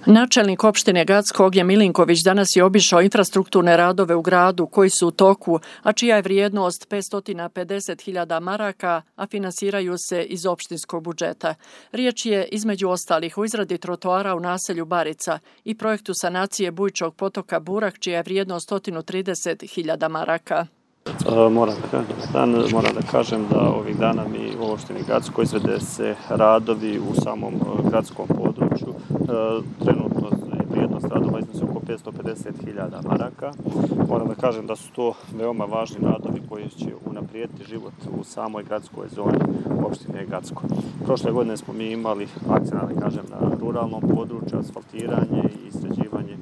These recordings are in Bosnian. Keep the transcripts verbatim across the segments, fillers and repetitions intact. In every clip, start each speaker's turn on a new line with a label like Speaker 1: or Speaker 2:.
Speaker 1: Načelnik opštine Gacko Ognjen Milinković danas je obišao infrastrukturne radove u gradu koji su u toku, a čija je vrijednost petsto pedeset hiljada maraka, a finansiraju se iz opštinskog budžeta. Riječ je između ostalih o izradi trotoara u naselju Barica i projektu sanacije bujičnog potoka Burak, čija je vrijednost sto trideset hiljada maraka.
Speaker 2: Moram da, moram da kažem da ovih dana mi u opštini Gacko izvede se radovi u samom gradskom području. Trenutno je vrijednost radova iznosi oko petsto pedeset hiljada maraka. Moram da kažem da su to veoma važni radovi koji će unaprijediti život u samoj gradskoj zoni opštine Gacko. Prošle godine smo mi imali akcenat, da kažem, na ruralnom području, asfaltiranje i sređivanje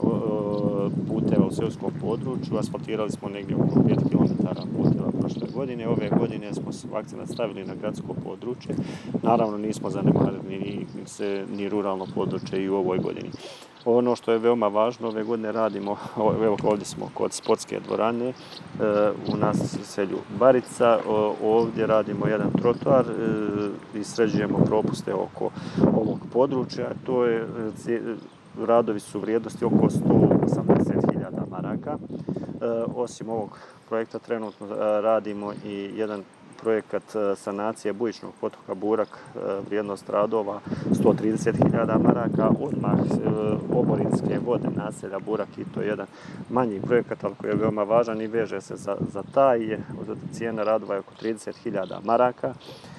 Speaker 2: puteva u seoskom području. Asfaltirali smo negdje oko pet kilometara puteva prošle godine. Ove godine smo akcenat stavili na gradsko područje. Naravno nismo zanemarili ni, se, ni ruralno područje i u ovoj godini. Ono što je veoma važno, ove godine radimo, evo ovdje smo kod sportske dvorane u naselju Barica, ovdje radimo jedan trotoar i sređujemo propuste oko ovog područja. To je, radovi su vrijednosti oko sto osamdeset hiljada maraka. Osim ovog projekta trenutno radimo i jedan projekat sanacije bujičnog potoka Burak, vrijednost radova sto trideset hiljada maraka, odmah oborinske vode naselja Burak, i to je jedan manji projekat, ali koji je veoma važan i veže se za, za taj. Cijena radova je oko trideset hiljada maraka.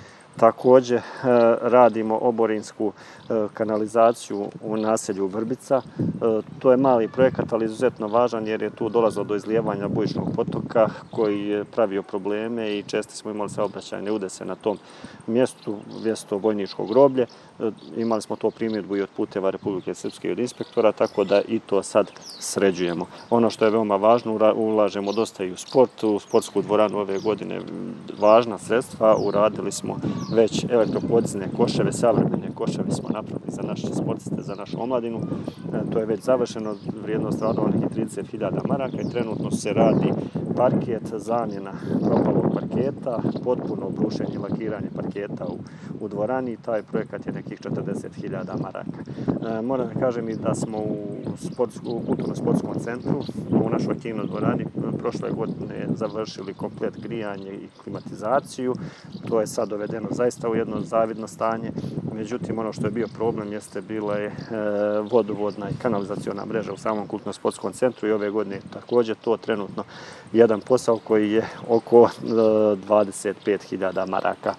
Speaker 2: Također radimo oborinsku kanalizaciju u naselju Vrbica. To je mali projekat, ali izuzetno važan jer je tu dolazilo do izlijevanja bujičnog potoka koji je pravio probleme i često smo imali saobraćajne udese na tom mjestu, mjesto vojničkog groblje. Imali smo to primjedbu i od puteva Republike Srpske i od inspektora, tako da i to sad sređujemo. Ono što je veoma važno, ulažemo dosta i u sport, u sportsku dvoranu ove godine važna sredstva, uradili smo već elektropodizne koševe, savremene koševe smo napravili za naše sportiste, za našu omladinu. To je već završeno, vrijednost radova nekih trideset hiljada maraka i trenutno se radi parket, zamjena propalog parketa, potpuno obrušenje i lakiranje parketa u, u dvorani. Taj projekat je nekih četrdeset hiljada maraka. E, moram da kažem i da smo u, sportsku, u kulturno-sportskom centru, u našoj kino dvorani, prošle godine završili komplet grijanje i klimatizaciju. To je sad dovedeno zaista u jedno zavidno stanje. Međutim, ono što je bio problem jeste bila je e, vodovodna i kanalizaciona mreža u samom kulturno-sportskom centru i ove godine također to trenutno jedan posao koji je oko e, dvadeset pet hiljada maraka.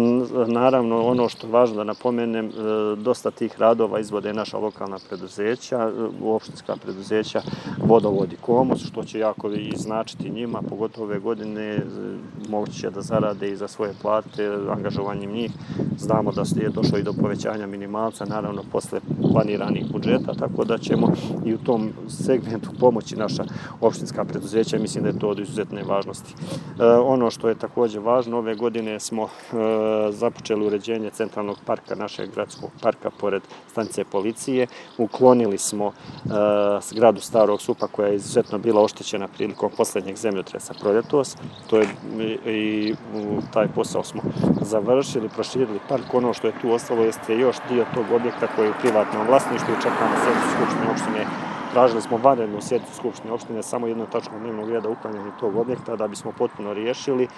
Speaker 2: Naravno, ono što je važno da napomenem, e, dosta tih radova izvode naša lokalna preduzeća, opštinska preduzeća Vodovod i Komos, što će jako i značiti njima, pogotovo ove godine moguće da zarade i za svoje plate angažovanjem njih. Znamo da je došlo i do povećanja minimalca, naravno posle planiranih budžeta, tako da ćemo i u tom segmentu pomoći naša opštinska preduzeća. Mislim da je to od izuzetne važnosti. E, ono što je također važno, ove godine smo e, započeli uređenje centralnog parka, našeg gradskog parka pored stanice policije. Uklonili smo e, zgradu starog supa koja je izuzetno bila oštećena prilikom posljednjeg zemljotresa proljetos. To je i taj posao smo završili, proširili park. Ono što je tu ostalo jeste još dio tog objekta koji je u privatnom vlasništvu i čekamo sjednicu Skupštine opštine. Tražili smo vanrednu sjednicu Skupštine opštine, samo jednu tačku dnevnog reda uklanjanja tog objekta da bismo potpuno riješili,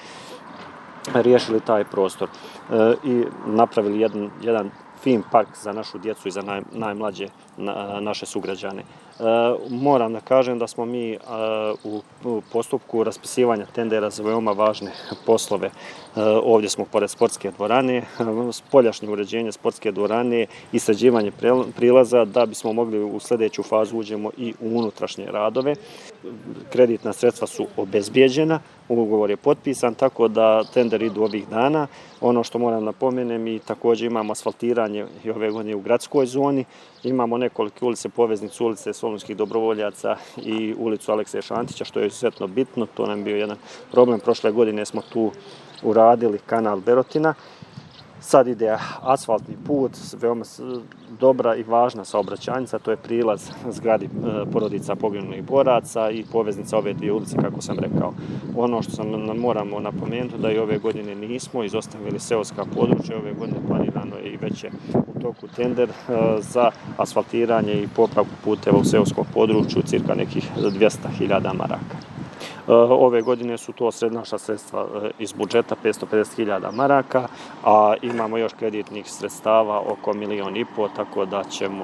Speaker 2: riješili taj prostor e, i napravili jedan, jedan fin park za našu djecu i za naj, najmlađe na, naše sugrađane. E, moram da kažem da smo mi e, u, u postupku raspisivanja tendera za veoma važne poslove. E, ovdje smo pored sportske dvorane, spoljašnje uređenje sportske dvorane i sređivanje prilaza da bismo mogli u sljedeću fazu uđemo i u unutrašnje radove. Kreditna sredstva su obezbijeđena, ugovor je potpisan, tako da tender idu ovih dana. Ono što moram napomenem, i također imamo asfaltiranje i ove godine u gradskoj zoni. Imamo nekoliko ulice, poveznicu ulice Solunskih dobrovoljaca i ulicu Alekse Šantića, što je izuzetno bitno. To nam je bio jedan problem. Prošle godine smo tu uradili kanal Berotina. Sad ide asfaltni put, veoma dobra i važna saobraćajnica, to je prilaz zgradi porodica poginulih boraca i poveznica ove dvije ulice, kako sam rekao. Ono što sam moramo napomenuti da i ove godine nismo izostavili seoska područja, ove godine planirano je i veće u toku tender za asfaltiranje i popravku puteva u seoskom području, cirka nekih dvjesto hiljada maraka. Ove godine su to naša sredstva iz budžeta, petsto pedeset hiljada maraka, a imamo još kreditnih sredstava oko milion i po, tako da ćemo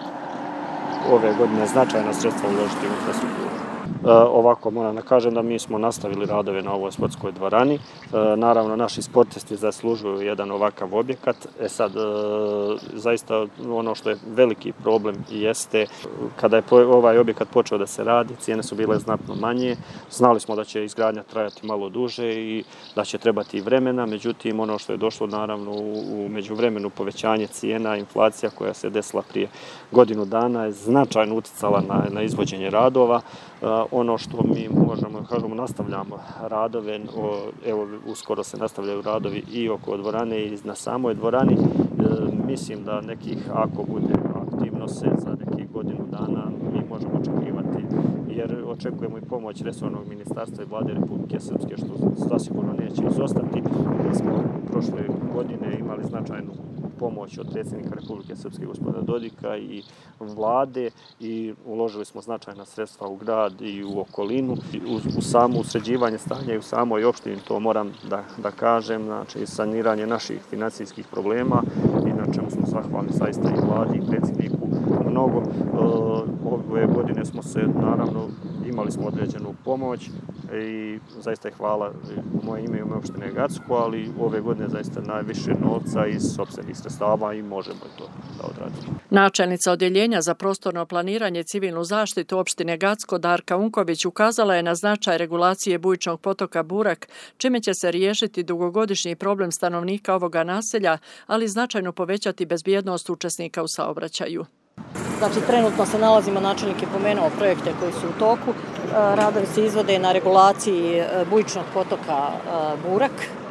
Speaker 2: ove godine značajna sredstva uložiti u infrastrukturu. Ovako moram da kažem da mi smo nastavili radove na ovoj sportskoj dvorani. Naravno, naši sportisti zaslužuju jedan ovakav objekat. E sad, zaista ono što je veliki problem jeste kada je ovaj objekat počeo da se radi, cijene su bile znatno manje. Znali smo da će izgradnja trajati malo duže i da će trebati vremena, međutim ono što je došlo naravno u međuvremenu povećanje cijena, inflacija koja se desila prije godinu dana je značajno uticala na, na izvođenje radova. Ono što mi možemo, kažemo, nastavljamo radove, evo uskoro se nastavljaju radovi i oko dvorane i na samoj dvorani. Mislim da nekih, ako bude aktivno se za nekih godinu dana, mi možemo očekivati, jer očekujemo i pomoć resornog ministarstva i vlade Republike Srpske, što zasigurno neće izostati. Mi smo prošle godine imali značajnu pomoć od predsjednika Republike Srpske gospodina Dodika i vlade i uložili smo značajna sredstva u grad i u okolinu. U, u samo usređivanje stanja i u samoj opštini, to moram da, da kažem, znači saniranje naših financijskih problema i na čemu smo zahvalni zaista i vladi i predsjedniku mnogo. Ove godine smo se, naravno, imali smo određenu pomoć i zaista je hvala u moje ime i u moje opštine Gacko, ali ove godine zaista najviše novca iz sopstvenih sredstava i možemo to da odradimo.
Speaker 1: Načelnica Odjeljenja za prostorno planiranje i civilnu zaštitu opštine Gacko Darka Unković ukazala je na značaj regulacije bujičnog potoka Burak, čime će se riješiti dugogodišnji problem stanovnika ovoga naselja, ali značajno povećati bezbjednost učesnika u saobraćaju.
Speaker 3: Znači, trenutno se nalazimo, načelnik je pomenuo projekte koji su u toku. Radovi se izvode na regulaciji bujičnog potoka Burak.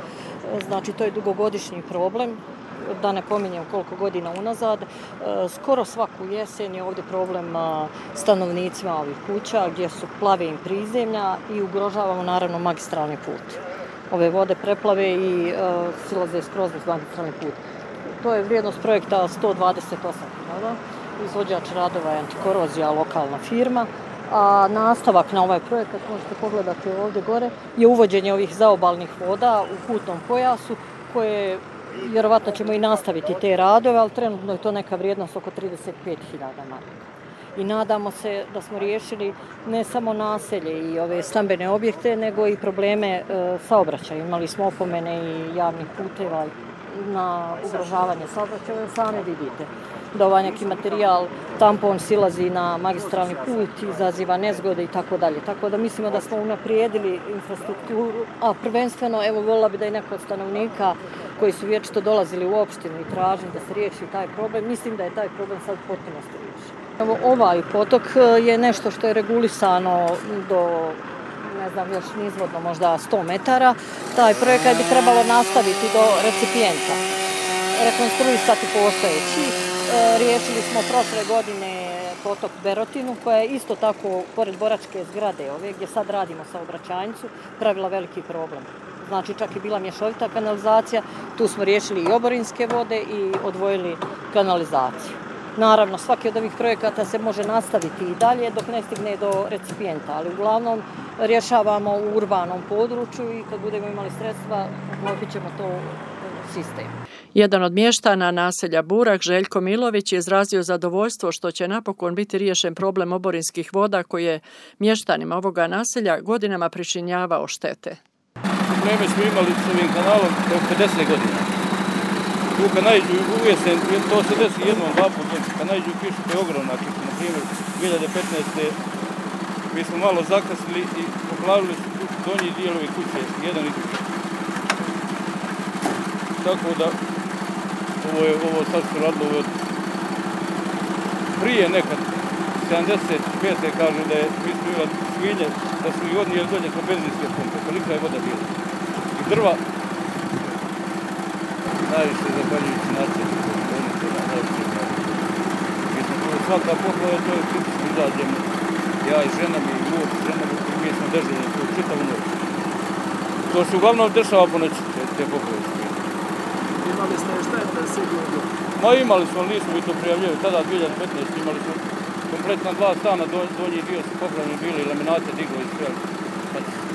Speaker 3: Znači, to je dugogodišnji problem, da ne pominjem koliko godina unazad. Skoro svaku jesen je ovdje problem stanovnicima ovih kuća gdje su plave im prizemlja i ugrožavamo naravno magistralni put. Ove vode preplave i silaze skroz uz magistralni put. To je vrijednost projekta sto dvadeset osam hiljada. Izvođač radova je Antikorozija, lokalna firma, a nastavak na ovaj projekat, možete pogledati ovdje gore, je uvođenje ovih zaobalnih voda u putnom pojasu, koje vjerovatno ćemo i nastaviti te radove, ali trenutno je to neka vrijednost oko trideset pet hiljada maraka. I nadamo se da smo riješili ne samo naselje i ove stambene objekte, nego i probleme e, saobraćaja. Imali smo opomene i javnih puteva na ugrožavanje saobraćaja, sami vidite da ovaj neki materijal, tampon silazi na magistralni put, izaziva nezgode i tako dalje. Tako da mislimo da smo unaprijedili infrastrukturu, a prvenstveno, evo, volila bi da i neko od stanovnika koji su vječito dolazili u opštinu i tražili da se riješi taj problem, mislim da je taj problem sad potpuno riješen. Evo, ovaj potok je nešto što je regulisano do, ne znam, još nizvodno možda sto metara. Taj projekat bi trebalo nastaviti do recipijenta, rekonstruisati postojeći. Riješili smo prošle godine potok Berotinu, koja je isto tako, pored boračke zgrade ove, gdje sad radimo saobraćajnicu, pravila veliki problem. Znači, čak je bila mješovita kanalizacija, tu smo riješili i oborinske vode i odvojili kanalizaciju. Naravno, svaki od ovih projekata se može nastaviti i dalje dok ne stigne do recipijenta, ali uglavnom rješavamo u urbanom području i kad budemo imali sredstva, uklopit ćemo to u sistem.
Speaker 1: Jedan od mještana naselja Burak, Željko Milović, je izrazio zadovoljstvo što će napokon biti riješen problem oborinskih voda koji je mještanima ovoga naselja godinama pričinjavao štete.
Speaker 4: Probleme smo imali s ovim kanalom do pedeset godina. Tu kad najđu u jesen, to se desi jednom, dva puta, kad najđu kišu, to je ogromna kiša. Na primjer, dvije hiljade petnaeste. mi smo malo zakasnili i poplavili su donji dijelovi kuće, jedan i drugi. Tako da, ovo je ovo sad su radilo od prije nekad, sedamdeset pete kažu da je, mi smo imali svinje, da su i odnijeli dolje sa benzinske pumpe, kolika je voda bila. I drva, najviše zahvaljujući naselju, mi smo bilo svaka poplava, to je tipično izađemo, ja i žena mi, i muž, žena mi, i mi smo držali tu čitavu noć. To se uglavnom dešava po noći, te, te poplave.
Speaker 5: Imali ste šta je da se ljudi?
Speaker 4: Ma imali smo, nismo mi to prijavljaju, tada dvije hiljade petnaeste. imali smo kompletna dva stana, donji dio su poplavljeni bili, laminate digli i sve.